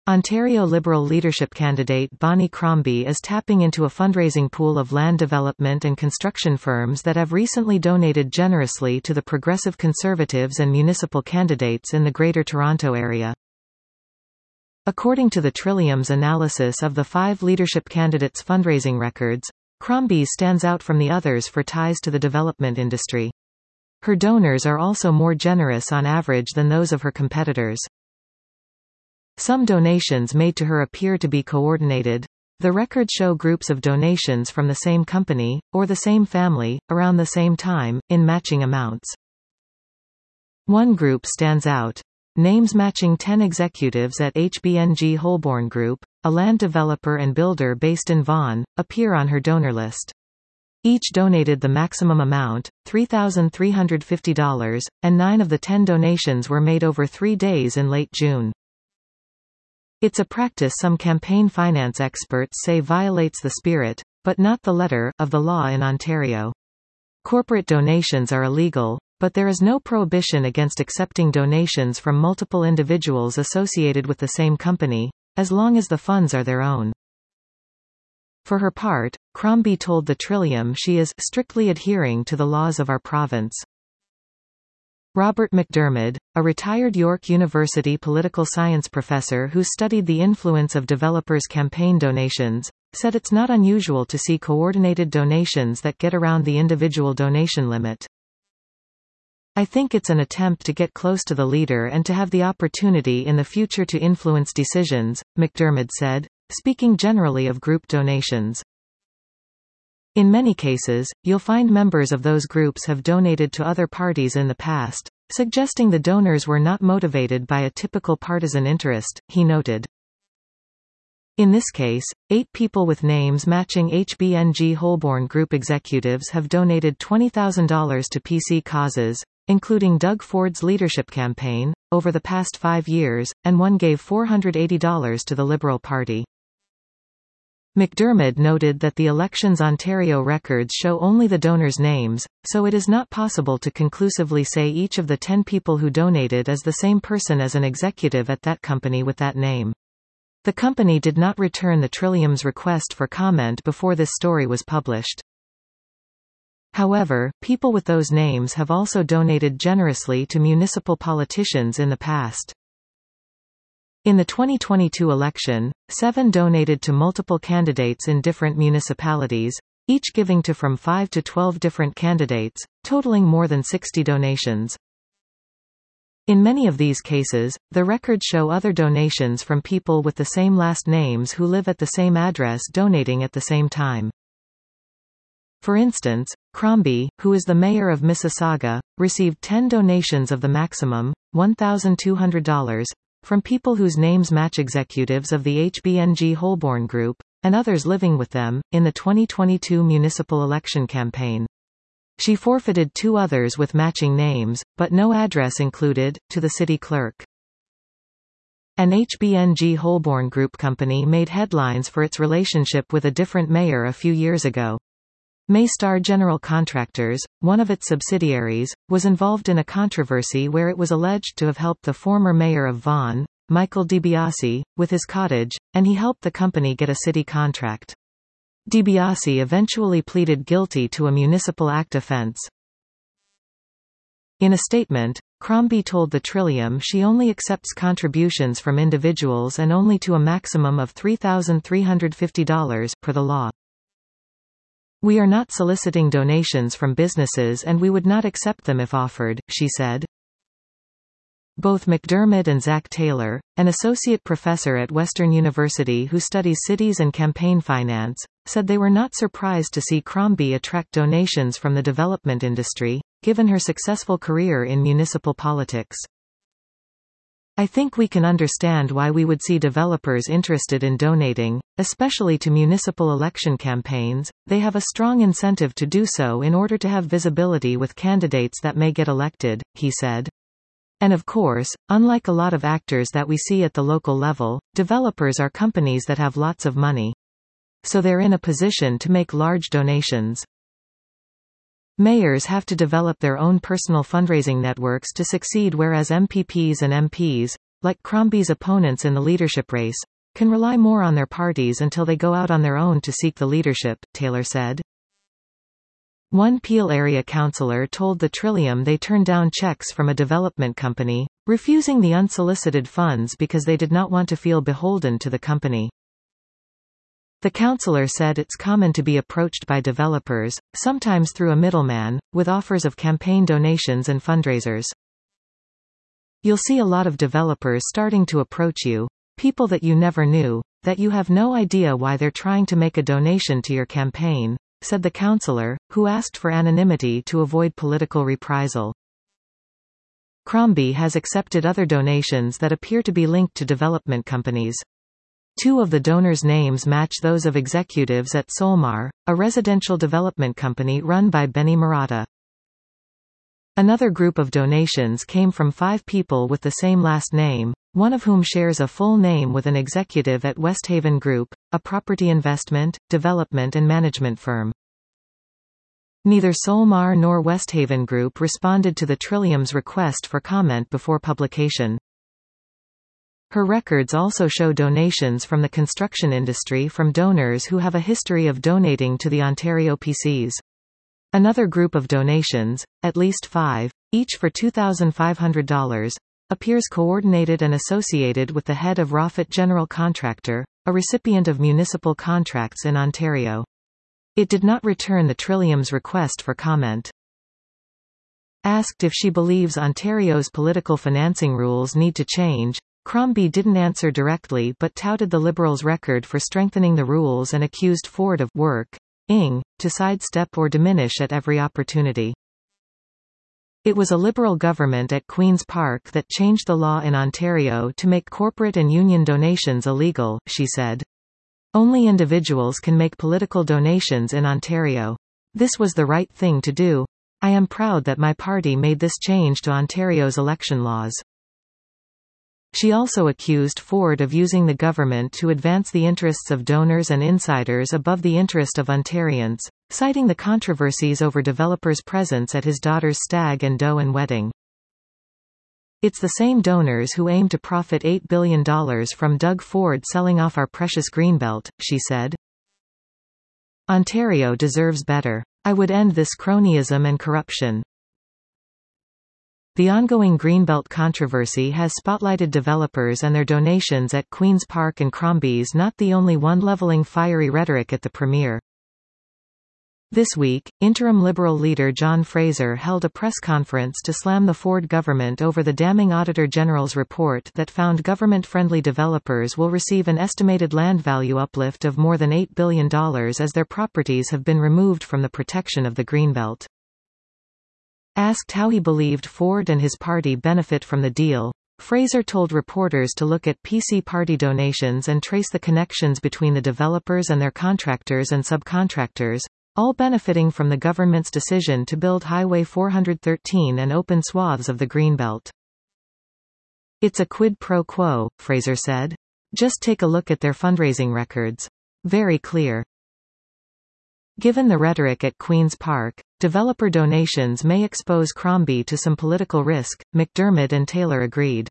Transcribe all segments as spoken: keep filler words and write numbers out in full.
Ontario Liberal leadership candidate Bonnie Crombie is tapping into a fundraising pool of land development and construction firms that have recently donated generously to the Progressive Conservatives and municipal candidates in the Greater Toronto Area. According to the Trillium's analysis of the five leadership candidates' fundraising records, Crombie stands out from the others for ties to the development industry. Her donors are also more generous on average than those of her competitors. Some donations made to her appear to be coordinated. The records show groups of donations from the same company, or the same family, around the same time, in matching amounts. One group stands out. Names matching ten executives at H B N G Holborn Group, a land developer and builder based in Vaughan, appear on her donor list. Each donated the maximum amount, three thousand three hundred fifty dollars, and nine of the ten donations were made over three days in late June. It's a practice some campaign finance experts say violates the spirit, but not the letter, of the law in Ontario. Corporate donations are illegal, but there is no prohibition against accepting donations from multiple individuals associated with the same company, as long as the funds are their own. For her part, Crombie told the Trillium she is strictly adhering to the laws of our province. Robert McDermid, a retired York University political science professor who studied the influence of developers' campaign donations, said it's not unusual to see coordinated donations that get around the individual donation limit. I think it's an attempt to get close to the leader and to have the opportunity in the future to influence decisions, McDermid said, speaking generally of group donations. In many cases, you'll find members of those groups have donated to other parties in the past, suggesting the donors were not motivated by a typical partisan interest, he noted. In this case, eight people with names matching H B N G Holborn Group executives have donated twenty thousand dollars to P C causes, including Doug Ford's leadership campaign, over the past five years, and one gave four hundred eighty dollars to the Liberal Party. McDermid noted that the Elections Ontario records show only the donors' names, so it is not possible to conclusively say each of the ten people who donated is the same person as an executive at that company with that name. The company did not return the Trillium's request for comment before this story was published. However, people with those names have also donated generously to municipal politicians in the past. In the twenty twenty-two election, seven donated to multiple candidates in different municipalities, each giving to from five to twelve different candidates, totaling more than sixty donations. In many of these cases, the records show other donations from people with the same last names who live at the same address donating at the same time. For instance, Crombie, who is the mayor of Mississauga, received ten donations of the maximum, one thousand two hundred dollars, from people whose names match executives of the H B N G Holborn Group, and others living with them, in the twenty twenty-two municipal election campaign. She forfeited two others with matching names, but no address included, to the city clerk. An H B N G Holborn Group company made headlines for its relationship with a different mayor a few years ago. Maystar General Contractors, one of its subsidiaries, was involved in a controversy where it was alleged to have helped the former mayor of Vaughan, Michael DiBiase, with his cottage, and he helped the company get a city contract. DiBiase eventually pleaded guilty to a Municipal Act offense. In a statement, Crombie told the Trillium she only accepts contributions from individuals and only to a maximum of three thousand three hundred fifty dollars, per the law. We are not soliciting donations from businesses and we would not accept them if offered, she said. Both McDermid and Zach Taylor, an associate professor at Western University who studies cities and campaign finance, said they were not surprised to see Crombie attract donations from the development industry, given her successful career in municipal politics. I think we can understand why we would see developers interested in donating, especially to municipal election campaigns. They have a strong incentive to do so in order to have visibility with candidates that may get elected, he said. And of course, unlike a lot of actors that we see at the local level, developers are companies that have lots of money. So they're in a position to make large donations. Mayors have to develop their own personal fundraising networks to succeed, whereas M P Ps and M Ps, like Crombie's opponents in the leadership race, can rely more on their parties until they go out on their own to seek the leadership, Taylor said. One Peel area councillor told the Trillium they turned down checks from a development company, refusing the unsolicited funds because they did not want to feel beholden to the company. The councillor said it's common to be approached by developers, sometimes through a middleman, with offers of campaign donations and fundraisers. You'll see a lot of developers starting to approach you, people that you never knew, that you have no idea why they're trying to make a donation to your campaign, said the councillor, who asked for anonymity to avoid political reprisal. Crombie has accepted other donations that appear to be linked to development companies. Two of the donors' names match those of executives at Solmar, a residential development company run by Benny Marotta. Another group of donations came from five people with the same last name, one of whom shares a full name with an executive at Westhaven Group, a property investment, development and management firm. Neither Solmar nor Westhaven Group responded to the Trillium's request for comment before publication. Her records also show donations from the construction industry from donors who have a history of donating to the Ontario P Cs. Another group of donations, at least five, each for two thousand five hundred dollars, appears coordinated and associated with the head of Roffit General Contractor, a recipient of municipal contracts in Ontario. It did not return the Trillium's request for comment. Asked if she believes Ontario's political financing rules need to change, Crombie didn't answer directly but touted the Liberals' record for strengthening the rules and accused Ford of working to sidestep or diminish at every opportunity. It was a Liberal government at Queen's Park that changed the law in Ontario to make corporate and union donations illegal, she said. Only individuals can make political donations in Ontario. This was the right thing to do. I am proud that my party made this change to Ontario's election laws. She also accused Ford of using the government to advance the interests of donors and insiders above the interest of Ontarians, citing the controversies over developers' presence at his daughter's stag and do and wedding. It's the same donors who aim to profit eight billion dollars from Doug Ford selling off our precious Greenbelt, she said. Ontario deserves better. I would end this cronyism and corruption. The ongoing Greenbelt controversy has spotlighted developers and their donations at Queen's Park, and Crombie's not the only one leveling fiery rhetoric at the Premier. This week, interim Liberal leader John Fraser held a press conference to slam the Ford government over the damning Auditor General's report that found government-friendly developers will receive an estimated land value uplift of more than eight billion dollars as their properties have been removed from the protection of the Greenbelt. Asked how he believed Ford and his party benefit from the deal, Fraser told reporters to look at P C party donations and trace the connections between the developers and their contractors and subcontractors, all benefiting from the government's decision to build Highway four thirteen and open swaths of the Greenbelt. It's a quid pro quo, Fraser said. Just take a look at their fundraising records. Very clear. Given the rhetoric at Queen's Park, developer donations may expose Crombie to some political risk, McDermott and Taylor agreed.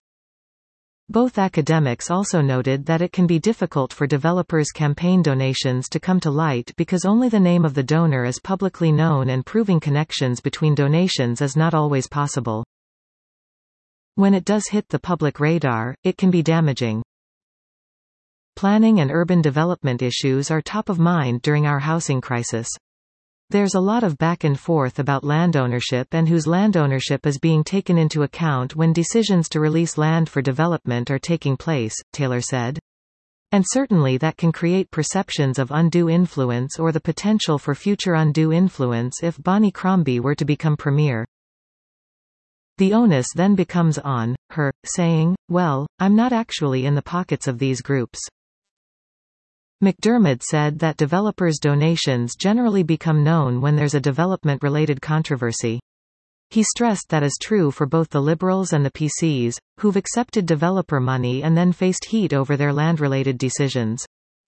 Both academics also noted that it can be difficult for developers' campaign donations to come to light because only the name of the donor is publicly known and proving connections between donations is not always possible. When it does hit the public radar, it can be damaging. Planning and urban development issues are top of mind during our housing crisis. There's a lot of back and forth about land ownership and whose land ownership is being taken into account when decisions to release land for development are taking place, Taylor said. And certainly that can create perceptions of undue influence or the potential for future undue influence if Bonnie Crombie were to become Premier. The onus then becomes on her, saying, well, I'm not actually in the pockets of these groups. McDermott said that developers' donations generally become known when there's a development-related controversy. He stressed that is true for both the Liberals and the P Cs, who've accepted developer money and then faced heat over their land-related decisions.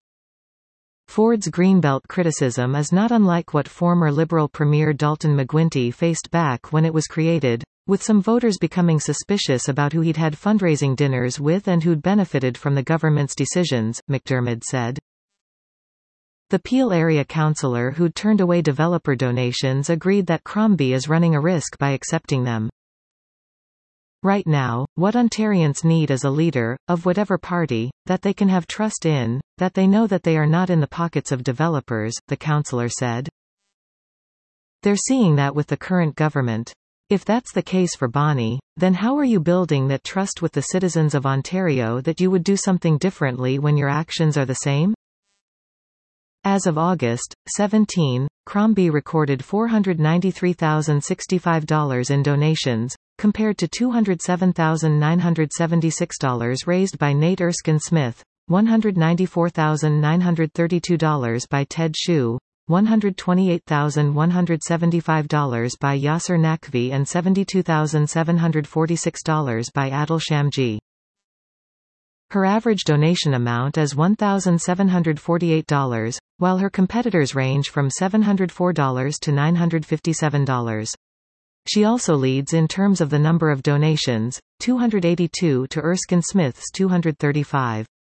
Ford's Greenbelt criticism is not unlike what former Liberal Premier Dalton McGuinty faced back when it was created. with some voters becoming suspicious about who he'd had fundraising dinners with and who'd benefited from the government's decisions, McDermott said. The Peel area councillor who'd turned away developer donations agreed that Crombie is running a risk by accepting them. Right now, what Ontarians need is a leader, of whatever party, that they can have trust in, that they know that they are not in the pockets of developers, the councillor said. They're seeing that with the current government. If that's the case for Bonnie, then how are you building that trust with the citizens of Ontario that you would do something differently when your actions are the same? As of August seventeenth, Crombie recorded four hundred ninety-three thousand sixty-five dollars in donations, compared to two hundred seven thousand nine hundred seventy-six dollars raised by Nate Erskine Smith, one hundred ninety-four thousand nine hundred thirty-two dollars by Ted Hsu, one hundred twenty-eight thousand one hundred seventy-five dollars by Yasser Naqvi and seventy-two thousand seven hundred forty-six dollars by Adil Shamji. Her average donation amount is one thousand seven hundred forty-eight dollars, while her competitors range from seven hundred four dollars to nine hundred fifty-seven dollars. She also leads in terms of the number of donations, two hundred eighty-two to Erskine Smith's two hundred thirty-five.